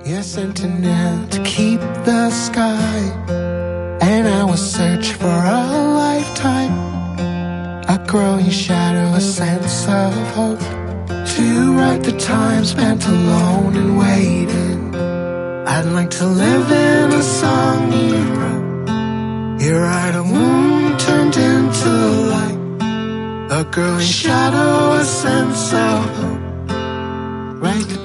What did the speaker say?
You're sentinel to keep the sky, and I will search for a lifetime, a growing shadow, a sense of hope, to write the time spent alone and waiting. I'd like to live in a song you wrote. You're right, a wound turned into light, a growing shadow, a sense of hope. Write the